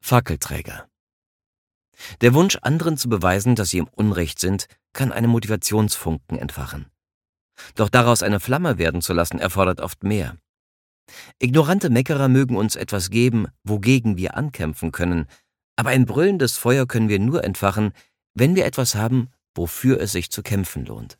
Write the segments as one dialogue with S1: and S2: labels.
S1: Fackelträger. Der Wunsch, anderen zu beweisen, dass sie im Unrecht sind, kann einen Motivationsfunken entfachen. Doch daraus eine Flamme werden zu lassen, erfordert oft mehr. Ignorante Meckerer mögen uns etwas geben, wogegen wir ankämpfen können, aber ein brüllendes Feuer können wir nur entfachen, wenn wir etwas haben, wofür es sich zu kämpfen lohnt.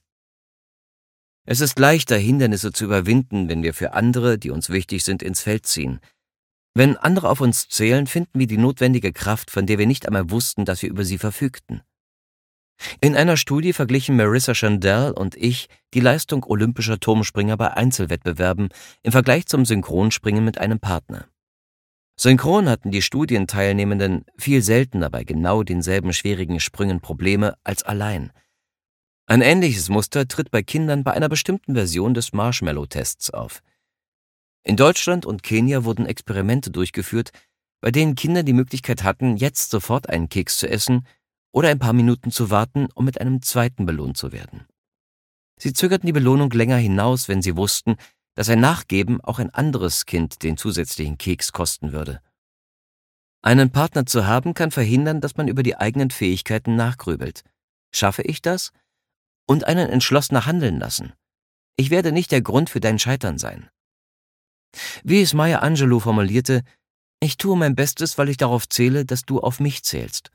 S1: Es ist leichter, Hindernisse zu überwinden, wenn wir für andere, die uns wichtig sind, ins Feld ziehen. Wenn andere auf uns zählen, finden wir die notwendige Kraft, von der wir nicht einmal wussten, dass wir über sie verfügten. In einer Studie verglichen Marissa Chandel und ich die Leistung olympischer Turmspringer bei Einzelwettbewerben im Vergleich zum Synchronspringen mit einem Partner. Synchron hatten die Studienteilnehmenden viel seltener bei genau denselben schwierigen Sprüngen Probleme als allein. Ein ähnliches Muster tritt bei Kindern bei einer bestimmten Version des Marshmallow-Tests auf. In Deutschland und Kenia wurden Experimente durchgeführt, bei denen Kinder die Möglichkeit hatten, jetzt sofort einen Keks zu essen oder ein paar Minuten zu warten, um mit einem zweiten belohnt zu werden. Sie zögerten die Belohnung länger hinaus, wenn sie wussten, dass ein Nachgeben auch ein anderes Kind den zusätzlichen Keks kosten würde. Einen Partner zu haben, kann verhindern, dass man über die eigenen Fähigkeiten nachgrübelt. Schaffe ich das? Und einen entschlossener handeln lassen. Ich werde nicht der Grund für dein Scheitern sein. Wie es Maya Angelou formulierte, ich tue mein Bestes, weil ich darauf zähle, dass du auf mich zählst.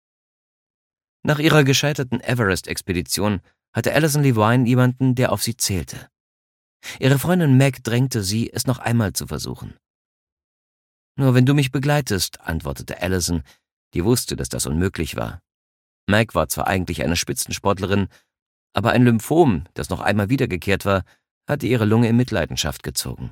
S1: Nach ihrer gescheiterten Everest-Expedition hatte Alison Levine jemanden, der auf sie zählte. Ihre Freundin Meg drängte sie, es noch einmal zu versuchen. »Nur wenn du mich begleitest«, antwortete Alison, die wusste, dass das unmöglich war. Meg war zwar eigentlich eine Spitzensportlerin, aber ein Lymphom, das noch einmal wiedergekehrt war, hatte ihre Lunge in Mitleidenschaft gezogen.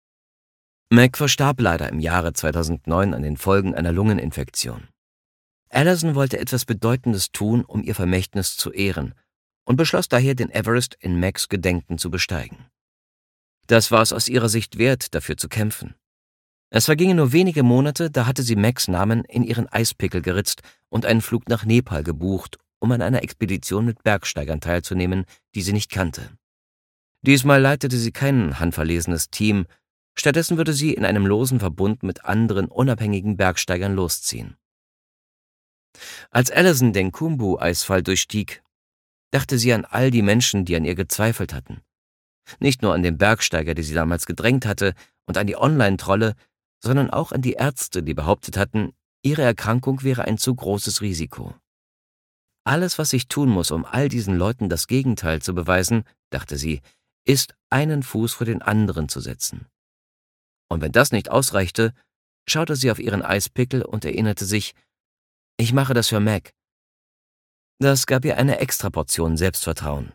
S1: Meg verstarb leider im Jahre 2009 an den Folgen einer Lungeninfektion. Alison wollte etwas Bedeutendes tun, um ihr Vermächtnis zu ehren, und beschloss daher, den Everest in Megs Gedenken zu besteigen. Das war es aus ihrer Sicht wert, dafür zu kämpfen. Es vergingen nur wenige Monate, da hatte sie Megs Namen in ihren Eispickel geritzt und einen Flug nach Nepal gebucht, um an einer Expedition mit Bergsteigern teilzunehmen, die sie nicht kannte. Diesmal leitete sie kein handverlesenes Team, stattdessen würde sie in einem losen Verbund mit anderen unabhängigen Bergsteigern losziehen. Als Alison den Khumbu-Eisfall durchstieg, dachte sie an all die Menschen, die an ihr gezweifelt hatten. Nicht nur an den Bergsteiger, der sie damals gedrängt hatte, und an die Online-Trolle, sondern auch an die Ärzte, die behauptet hatten, ihre Erkrankung wäre ein zu großes Risiko. Alles, was ich tun muss, um all diesen Leuten das Gegenteil zu beweisen, dachte sie, ist, einen Fuß vor den anderen zu setzen. Und wenn das nicht ausreichte, schaute sie auf ihren Eispickel und erinnerte sich, ich mache das für Meg. Das gab ihr eine Extraportion Selbstvertrauen.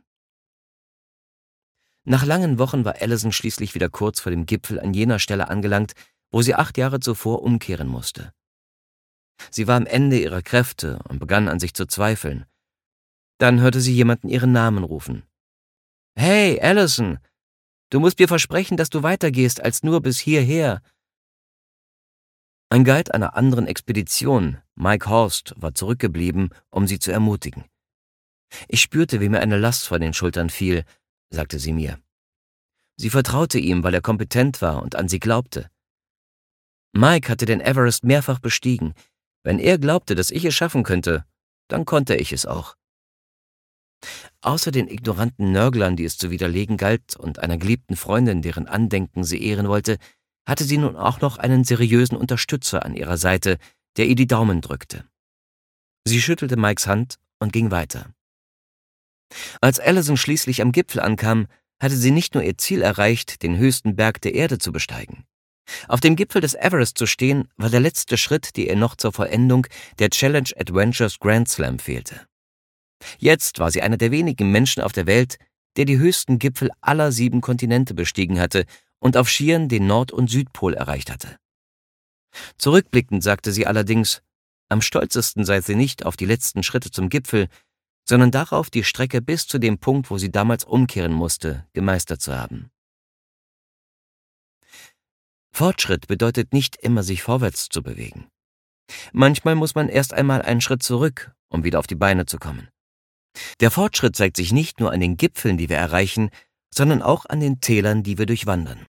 S1: Nach langen Wochen war Alison schließlich wieder kurz vor dem Gipfel an jener Stelle angelangt, wo sie 8 Jahre zuvor umkehren musste. Sie war am Ende ihrer Kräfte und begann an sich zu zweifeln. Dann hörte sie jemanden ihren Namen rufen. »Hey, Alison, du musst mir versprechen, dass du weitergehst als nur bis hierher.« Ein Guide einer anderen Expedition, Mike Horst, war zurückgeblieben, um sie zu ermutigen. »Ich spürte, wie mir eine Last von den Schultern fiel«, sagte sie mir. Sie vertraute ihm, weil er kompetent war und an sie glaubte. Mike hatte den Everest mehrfach bestiegen. Wenn er glaubte, dass ich es schaffen könnte, dann konnte ich es auch. Außer den ignoranten Nörglern, die es zu widerlegen galt, und einer geliebten Freundin, deren Andenken sie ehren wollte, hatte sie nun auch noch einen seriösen Unterstützer an ihrer Seite, der ihr die Daumen drückte. Sie schüttelte Mikes Hand und ging weiter. Als Alison schließlich am Gipfel ankam, hatte sie nicht nur ihr Ziel erreicht, den höchsten Berg der Erde zu besteigen. Auf dem Gipfel des Everest zu stehen, war der letzte Schritt, der ihr noch zur Vollendung der Challenge Adventures Grand Slam fehlte. Jetzt war sie einer der wenigen Menschen auf der Welt, der die höchsten Gipfel aller 7 Kontinente bestiegen hatte und auf Skiern den Nord- und Südpol erreicht hatte. Zurückblickend sagte sie allerdings, am stolzesten sei sie nicht auf die letzten Schritte zum Gipfel, sondern darauf, die Strecke bis zu dem Punkt, wo sie damals umkehren musste, gemeistert zu haben. Fortschritt bedeutet nicht immer, sich vorwärts zu bewegen. Manchmal muss man erst einmal einen Schritt zurück, um wieder auf die Beine zu kommen. Der Fortschritt zeigt sich nicht nur an den Gipfeln, die wir erreichen, sondern auch an den Tälern, die wir durchwandern.